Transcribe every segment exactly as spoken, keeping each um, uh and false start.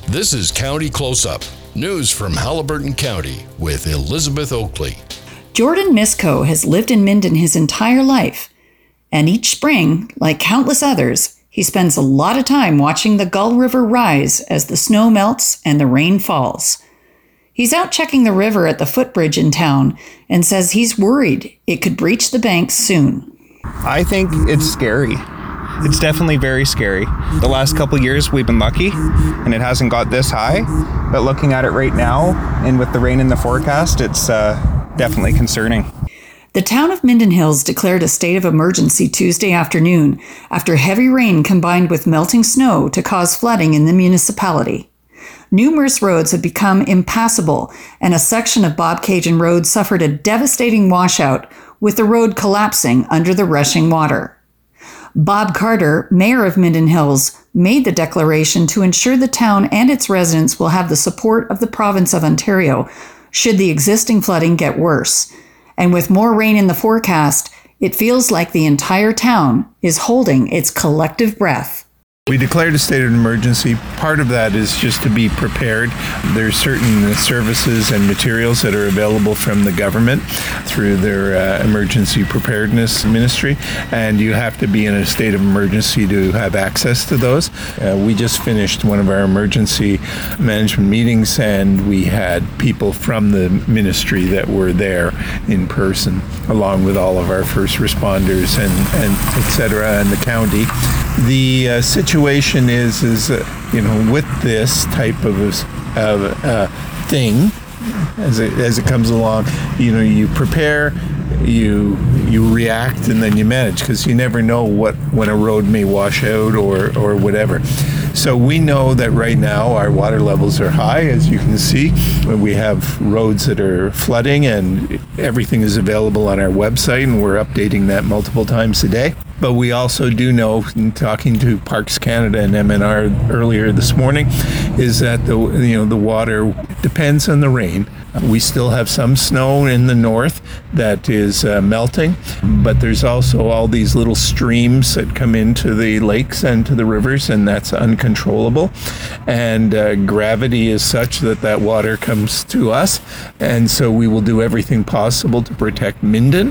This is County Close-Up, news from Haliburton County with Elizabeth Oakley. Jordan Misko has lived in Minden his entire life, and each spring, like countless others, he spends a lot of time watching the Gull River rise as the snow melts and the rain falls. He's out checking the river at the footbridge in town and says he's worried it could breach the banks soon. I think it's scary. It's definitely very scary. The last couple years we've been lucky and it hasn't got this high, but looking at it right now and with the rain in the forecast, it's uh, definitely concerning. The town of Minden Hills declared a state of emergency Tuesday afternoon after heavy rain combined with melting snow to cause flooding in the municipality. Numerous roads have become impassable, and a section of Bobcaygeon Road suffered a devastating washout, with the road collapsing under the rushing water. Bob Carter, mayor of Minden Hills, made the declaration to ensure the town and its residents will have the support of the province of Ontario should the existing flooding get worse. And with more rain in the forecast, it feels like the entire town is holding its collective breath. We declared a state of emergency. Part of that is just to be prepared. There's certain services and materials that are available from the government through their uh, emergency preparedness ministry, and you have to be in a state of emergency to have access to those. Uh, we just finished one of our emergency management meetings, and we had people from the ministry that were there in person, along with all of our first responders and, and et cetera, and the county. The uh, situation is, is uh, you know, with this type of a, of a thing, as it, as it comes along, you know, you prepare, you you react, and then you manage, because you never know what when a road may wash out or, or whatever. So we know that right now our water levels are high, as you can see. We have roads that are flooding, and everything is available on our website, and we're updating that multiple times a day. But we also do know, in talking to Parks Canada and M N R earlier this morning, is that the you know the water depends on the rain. We still have some snow in the north that is uh, melting, but there's also all these little streams that come into the lakes and to the rivers, and that's uncontrollable. And uh, gravity is such that that water comes to us, and so we will do everything possible to protect Minden.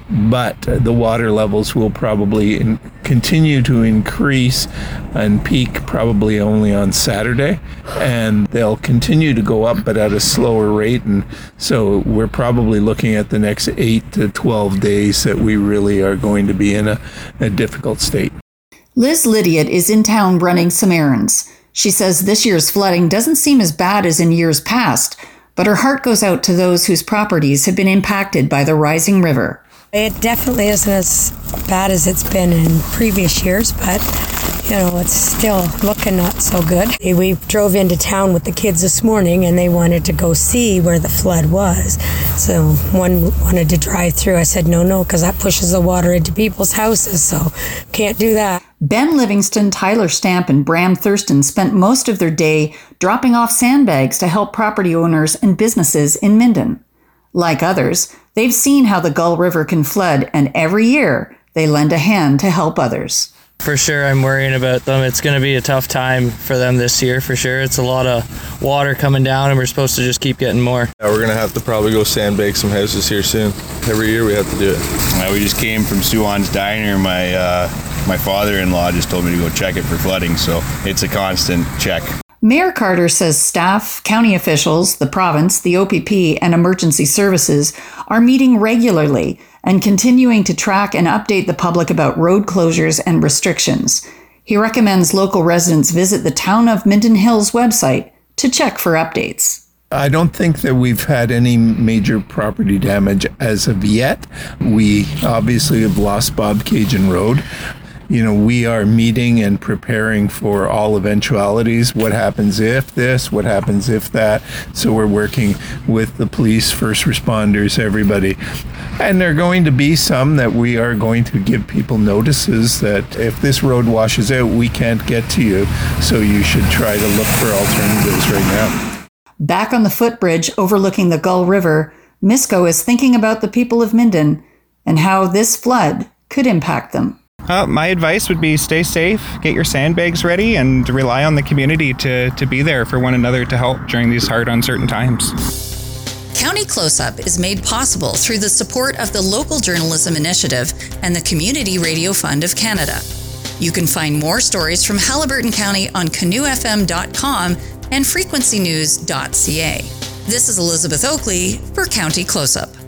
But the water levels will probably in, continue to increase and peak probably only on Saturday, and they'll continue to go up, but at a slower rate. And so we're probably looking at the next eight to twelve days that we really are going to be in a, a difficult state. Liz Lydiot is in town running some errands. She says this year's flooding doesn't seem as bad as in years past, but her heart goes out to those whose properties have been impacted by the rising river. It definitely isn't as bad as it's been in previous years, but, you know, it's still looking not so good. We drove into town with the kids this morning, and they wanted to go see where the flood was. So one wanted to drive through. I said, no, no, because that pushes the water into people's houses, so can't do that. Ben Livingston, Tyler Stamp, and Bram Thurston spent most of their day dropping off sandbags to help property owners and businesses in Minden. Like others, they've seen how the Gull River can flood, and every year they lend a hand to help others. For sure, I'm worrying about them. It's going to be a tough time for them this year, for sure. It's a lot of water coming down, and we're supposed to just keep getting more. Yeah, we're going to have to probably go sandbag some houses here soon. Every year we have to do it. Uh, we just came from Suwan's Diner. My, uh, my father-in-law just told me to go check it for flooding, so it's a constant check. Mayor Carter says staff, county officials, the province, the O P P, and emergency services are meeting regularly and continuing to track and update the public about road closures and restrictions. He recommends local residents visit the Town of Minden Hills website to check for updates. I don't think that we've had any major property damage as of yet. We obviously have lost Bobcaygeon Road. You know, we are meeting and preparing for all eventualities. What happens if this? What happens if that? So we're working with the police, first responders, everybody. And there are going to be some that we are going to give people notices that if this road washes out, we can't get to you. So you should try to look for alternatives right now. Back on the footbridge overlooking the Gull River, Misko is thinking about the people of Minden and how this flood could impact them. Uh, my advice would be stay safe, get your sandbags ready, and rely on the community to, to be there for one another to help during these hard, uncertain times. County Close-Up is made possible through the support of the Local Journalism Initiative and the Community Radio Fund of Canada. You can find more stories from Haliburton County on canoe f m dot com and frequency news dot c a. This is Elizabeth Oakley for County Close-Up.